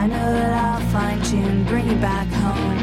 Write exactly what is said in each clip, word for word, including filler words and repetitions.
I know that I'll find you and bring you back home.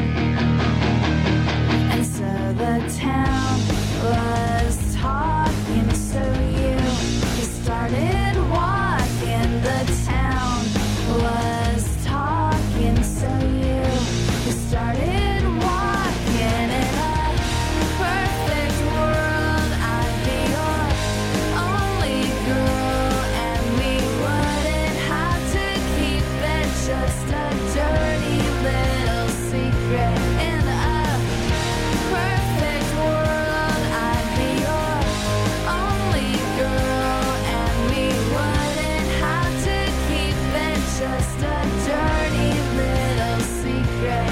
And so the town was talking, so you, you started walking. The town was talking, so you, you started walking. In a perfect world, I'd be your only girl, and we wouldn't have to keep it just a dirty little secret. In a perfect world, I'd be your only girl, and we wouldn't have to keep it just a dirty little secret.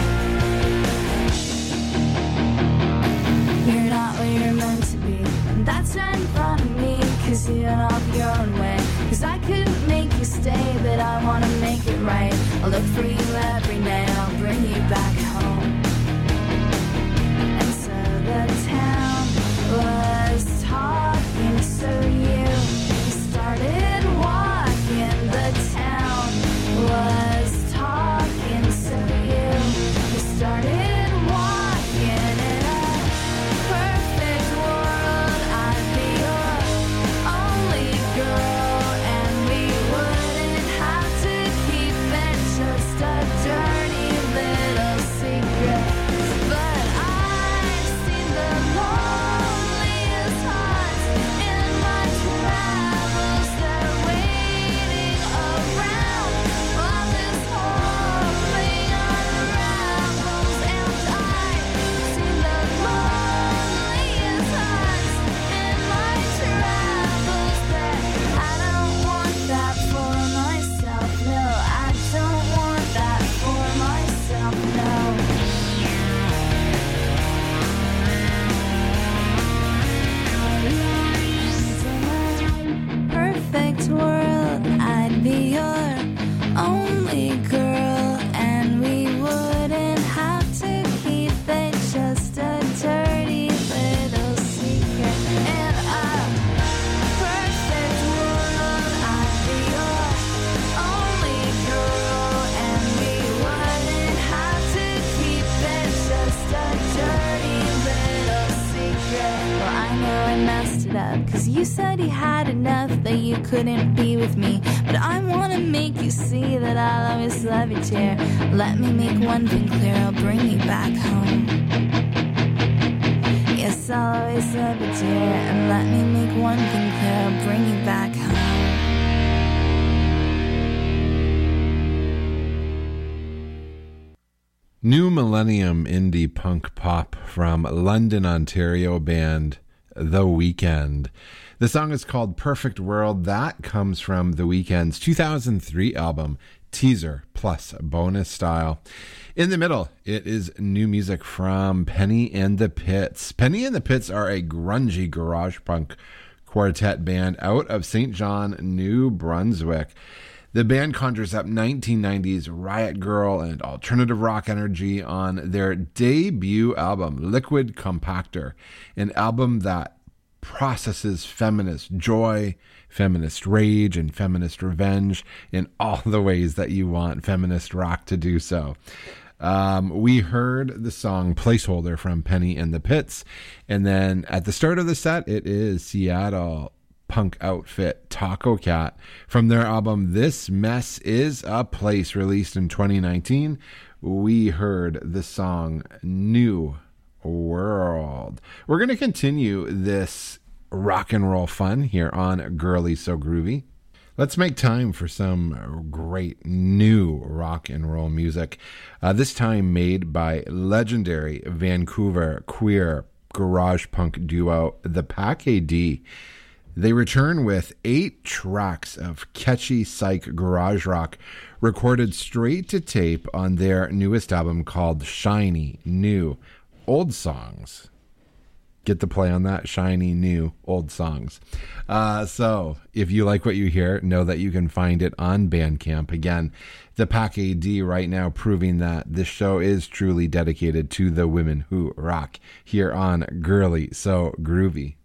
You're not what you're meant to be, and that's right in front of me, cause you went off your own way. Cause I couldn't make you stay, but I wanna make it right. I'll look for you every night, I'll bring you back home. And so the town was talking, so you, you started walking. The town was talking, so you, you started walking. In a perfect world, I'd be your only girl, and we wouldn't have to keep it just a dirty little secret. But I've seen the loneliest hearts in my travels. They're waiting around while this whole thing unravels. And I've seen the loneliest hearts in my travels. That I don't want that for myself, no. I don't want that for myself, no. Perfect world, I'd be your only girl, and we wouldn't have to keep it just a dirty little secret. In a perfect world, I'd be your only girl, and we wouldn't have to keep it just a dirty little secret. Well, I know I messed it up, cause you said you had enough, that you couldn't be with me. But I wanna make you see that I'll always love you, dear. Let me make one thing clear, I'll bring you back home. Yes, I'll always love you, dear. And let me make one thing clear, I'll bring you back home. New millennium indie punk pop from London, Ontario band The Weeknd. The song is called Perfect World. That comes from The Weeknd's two thousand three album, Teaser plus Bonus Style. In the middle, it is new music from Penny and the Pits. Penny and the Pits are a grungy garage punk quartet band out of Saint John, New Brunswick. The band conjures up nineteen nineties riot girl and alternative rock energy on their debut album, Liquid Compactor, an album that processes feminist joy, feminist rage, and feminist revenge in all the ways that you want feminist rock to do so. Um, we heard the song Placeholder from Penny and the Pits, and then at the start of the set, it is Seattle punk outfit Taco Cat from their album This Mess Is a Place, released in twenty nineteen. We heard the song New World. We're going to continue this rock and roll fun here on Girly So Groovy. Let's make time for some great new rock and roll music, uh, this time made by legendary Vancouver queer garage punk duo The Pack A D. They return with eight tracks of catchy psych garage rock recorded straight to tape on their newest album called Shiny New Old Songs. Get the play on that? Shiny New Old Songs. Uh, so if you like what you hear, know that you can find it on Bandcamp. Again, The Pack A D right now proving that this show is truly dedicated to the women who rock here on Girly So Groovy.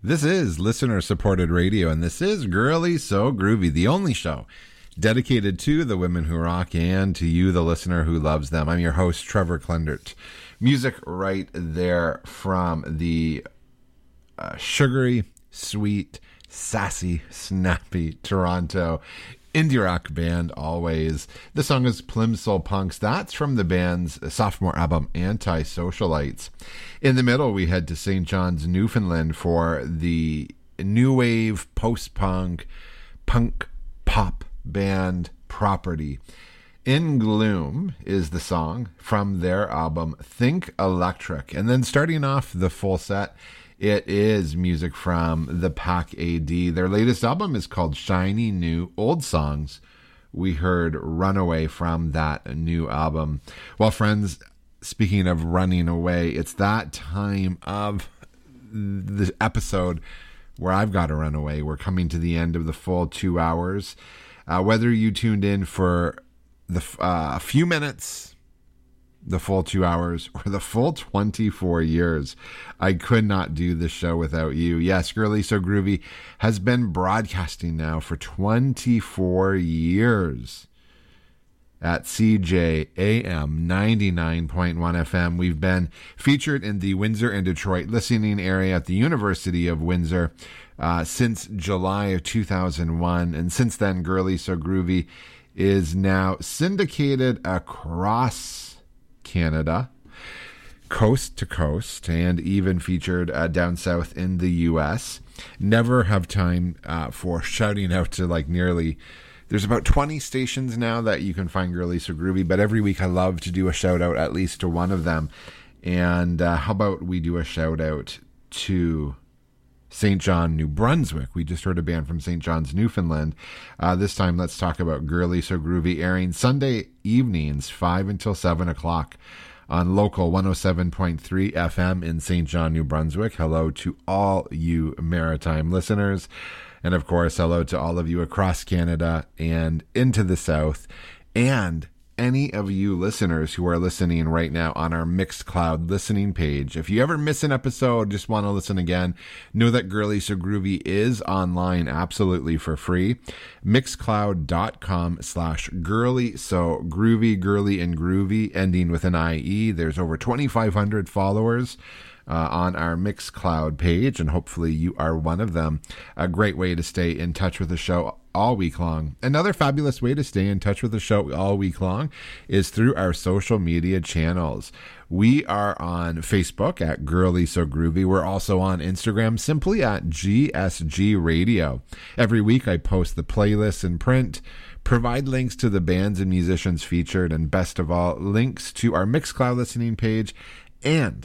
This is listener-supported radio, and this is Girly So Groovy, the only show dedicated to the women who rock and to you, the listener who loves them. I'm your host, Trevor Klendert. Music right there from the uh, sugary, sweet, sassy, snappy Toronto indie rock band Alvvays. The song is Plimsoll Punks. That's from the band's sophomore album Anti-Socialites. In the middle, we head to Saint John's, Newfoundland for the new wave post-punk punk pop band Property. In Gloom is the song from their album Think Electric. And then starting off the full set, it is music from the Pack A D. Their latest album is called Shiny New Old Songs. We heard Runaway from that new album. Well, friends, speaking of running away, it's that time of the episode where I've got to run away. We're coming to the end of the full two hours. Uh, whether you tuned in for the uh, a few minutes, the full two hours, or the full twenty-four years, I could not do this show without you. Yes, Girly So Groovy has been broadcasting now for twenty-four years at C J A M ninety-nine point one F M. We've been featured in the Windsor and Detroit listening area at the University of Windsor uh, since July of two thousand one. And since then, Girly So Groovy is now syndicated across Canada, coast to coast, and even featured uh, down south in the U S. Never have time uh, for shouting out to like nearly, there's about twenty stations now that you can find Girly So Groovy, but every week I love to do a shout out at least to one of them. And uh, how about we do a shout out to Saint John, New Brunswick. We just heard a band from Saint John's, Newfoundland. Uh, this time, let's talk about Girly So Groovy, airing Sunday evenings, five until seven o'clock on local one oh seven point three F M in Saint John, New Brunswick. Hello to all you maritime listeners. And of course, hello to all of you across Canada and into the South. And any of you listeners who are listening right now on our Mixcloud listening page. If you ever miss an episode, just want to listen again, know that Girly So Groovy is online absolutely for free. Mixcloud.com slash Girly So Groovy, Girly and Groovy, ending with an I E. There's over twenty-five hundred followers Uh, on our Mixcloud page, and hopefully you are one of them. A great way to stay in touch with the show all week long. Another fabulous way to stay in touch with the show all week long is through our social media channels. We are on Facebook at Girly So Groovy. We're also on Instagram simply at G S G Radio. Every week I post the playlists in print, provide links to the bands and musicians featured, and best of all, links to our Mixcloud listening page and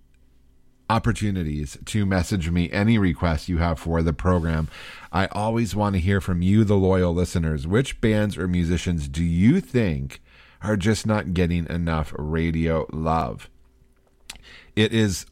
opportunities to message me any requests you have for the program. I always want to hear from you, the loyal listeners. Which bands or musicians do you think are just not getting enough radio love? It is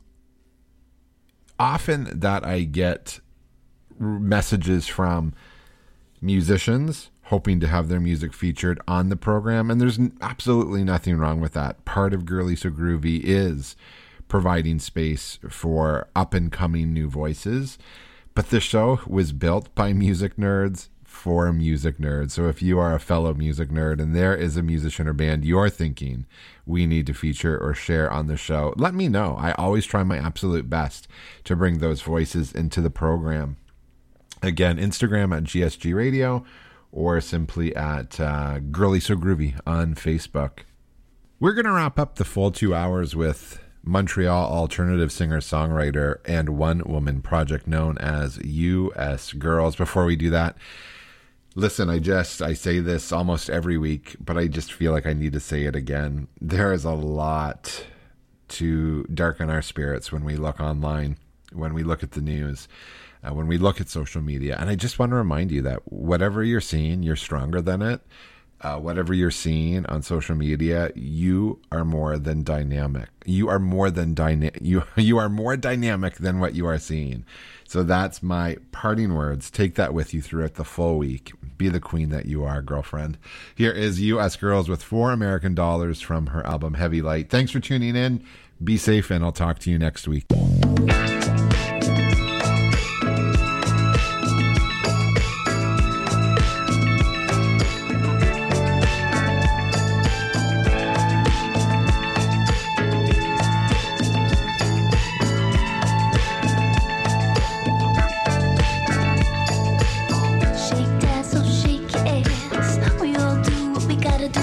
often that I get messages from musicians hoping to have their music featured on the program, and there's absolutely nothing wrong with that. Part of Girly So Groovy is providing space for up-and-coming new voices. But the show was built by music nerds for music nerds. So if you are a fellow music nerd and there is a musician or band you're thinking we need to feature or share on the show, let me know. I always try my absolute best to bring those voices into the program. Again, Instagram at G S G Radio, or simply at uh, Girly So Groovy on Facebook. We're going to wrap up the full two hours with Montreal alternative singer-songwriter and one-woman project known as U S Girls. Before we do that, listen, I just, I say this almost every week, but I just feel like I need to say it again. There is a lot to darken our spirits when we look online, when we look at the news, uh, when we look at social media. And I just want to remind you that whatever you're seeing, you're stronger than it. Uh, whatever you're seeing on social media, you are more than dynamic. You are more than dyna- you you are more dynamic than what you are seeing. So that's my parting words. Take that with you throughout the full week. Be the queen that you are, girlfriend. Here is U S Girls with Four American Dollars from her album Heavy Light. Thanks for tuning in. Be safe, and I'll talk to you next week.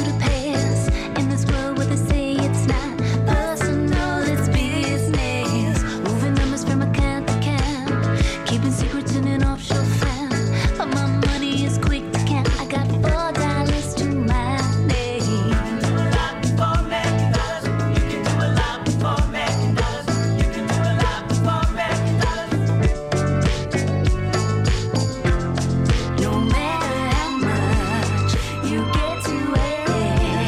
Budapest. In this world where they say it's not personal, it's business. Moving numbers from account to account, keeping secrets in an offshore fund. But my money is quick to count. I got four dollars to my name. You can do a lot before making dollars. You can do a lot before making dollars. You can do a lot before making dollars. No matter how much you get to wear,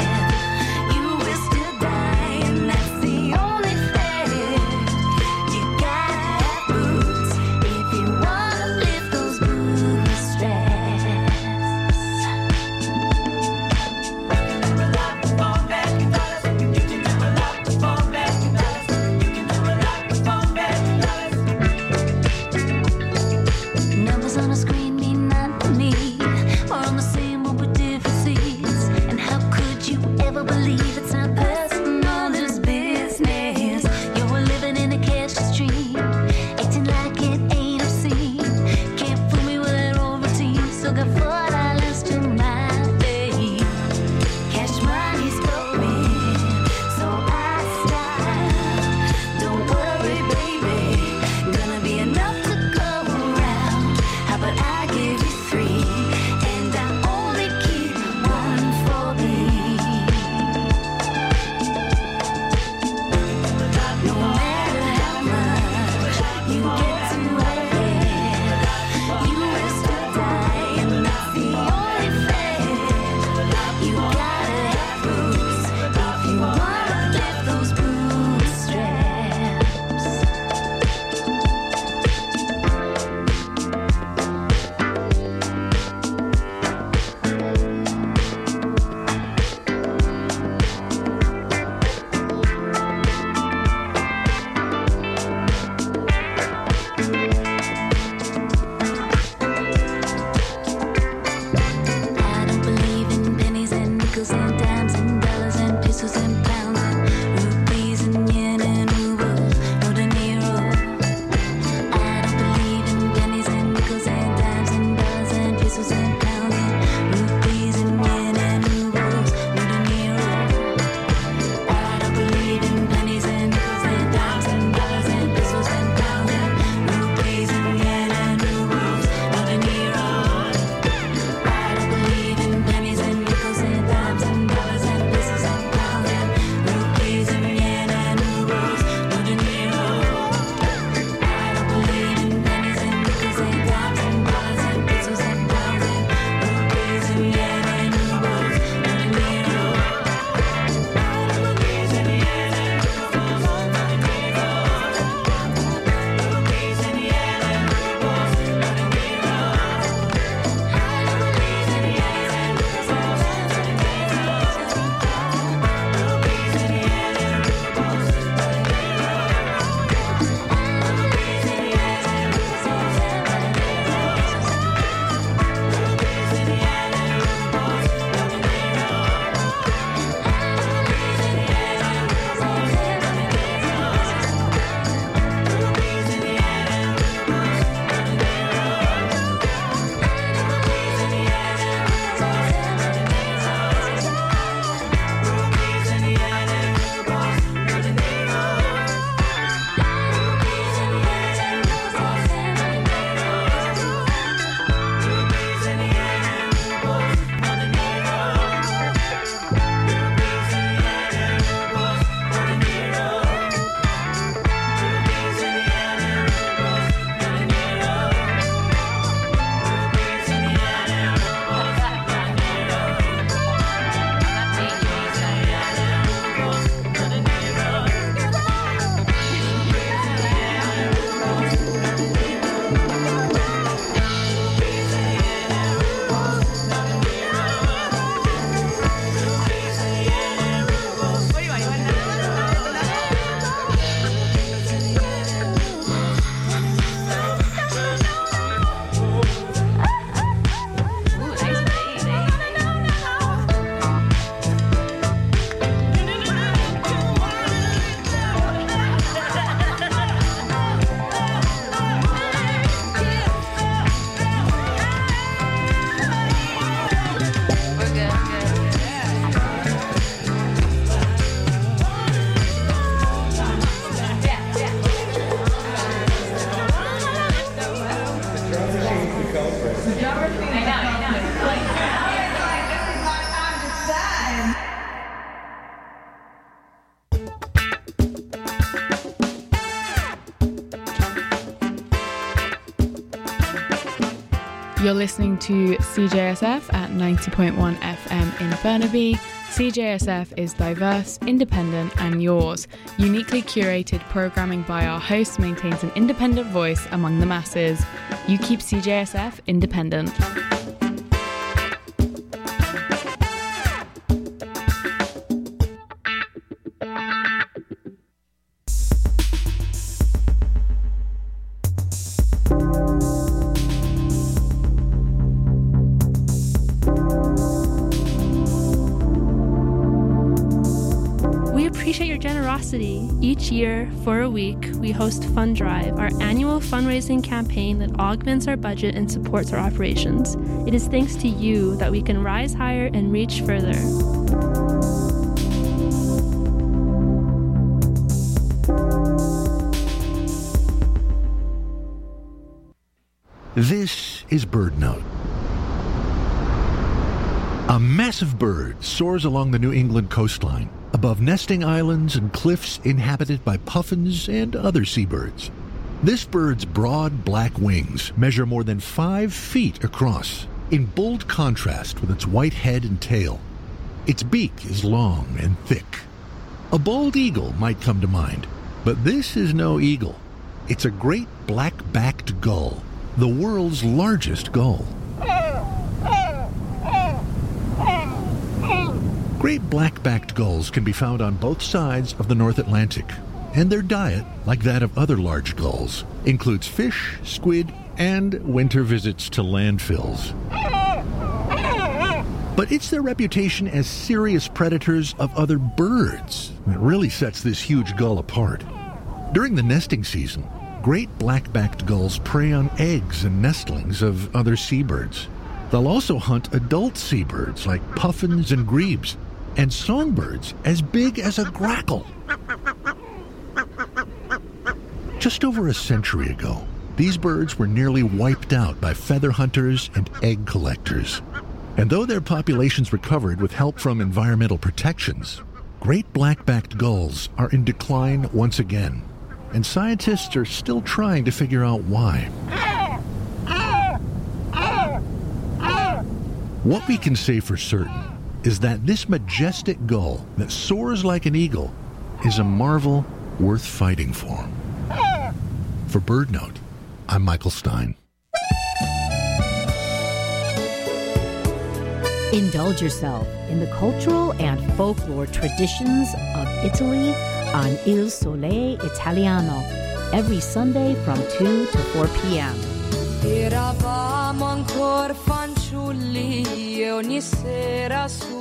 You're listening to C J S F at ninety point one F M in Burnaby. C J S F is diverse, independent and yours. Uniquely curated programming by our hosts maintains an independent voice among the masses. You keep C J S F independent. Each year, for a week, we host Fund Drive, our annual fundraising campaign that augments our budget and supports our operations. It is thanks to you that we can rise higher and reach further. This is Bird Note. A massive bird soars along the New England coastline, above nesting islands and cliffs inhabited by puffins and other seabirds. This bird's broad black wings measure more than five feet across, in bold contrast with its white head and tail. Its beak is long and thick. A bald eagle might come to mind, but this is no eagle. It's a great black-backed gull, the world's largest gull. Great black-backed gulls can be found on both sides of the North Atlantic, and their diet, like that of other large gulls, includes fish, squid, and winter visits to landfills. But it's their reputation as serious predators of other birds that really sets this huge gull apart. During the nesting season, great black-backed gulls prey on eggs and nestlings of other seabirds. They'll also hunt adult seabirds like puffins and grebes, and songbirds as big as a grackle. Just over a century ago, these birds were nearly wiped out by feather hunters and egg collectors. And though their populations recovered with help from environmental protections, great black-backed gulls are in decline once again, and scientists are still trying to figure out why. What we can say for certain is that this majestic gull that soars like an eagle is a marvel worth fighting for. For Bird Note, I'm Michael Stein. Indulge yourself in the cultural and folklore traditions of Italy on Il Sole Italiano every Sunday from two to four p.m. Eravamo ancora fanciulli e ogni sera su